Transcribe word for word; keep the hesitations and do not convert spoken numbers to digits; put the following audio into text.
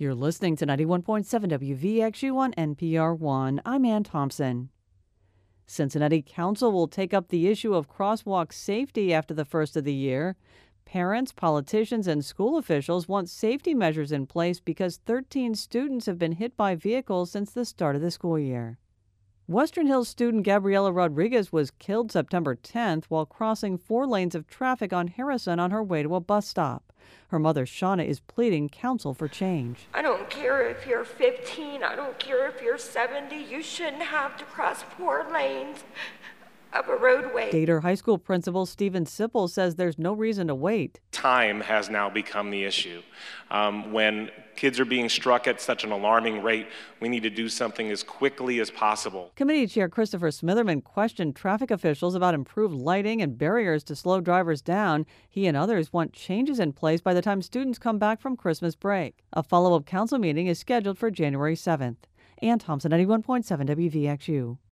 You're listening to ninety-one point seven W V X U on N P R one. I'm Ann Thompson. Cincinnati Council will take up the issue of crosswalk safety after the first of the year. Parents, politicians, and school officials want safety measures in place because thirteen students have been hit by vehicles since the start of the school year. Western Hills student Gabriela Rodriguez was killed September tenth while crossing four lanes of traffic on Harrison on her way to a bus stop. Her mother, Shauna, is pleading counsel for change. I don't care if you're fifteen, I don't care if you're seventy, you shouldn't have to cross four lanes of a roadway. Gator High School principal Stephen Sipple says there's no reason to wait. Time has now become the issue. Um, when kids are being struck at such an alarming rate, we need to do something as quickly as possible. Committee Chair Christopher Smitherman questioned traffic officials about improved lighting and barriers to slow drivers down. He and others want changes in place by the time students come back from Christmas break. A follow-up council meeting is scheduled for January seventh. Ann Thompson, ninety-one point seven W V X U.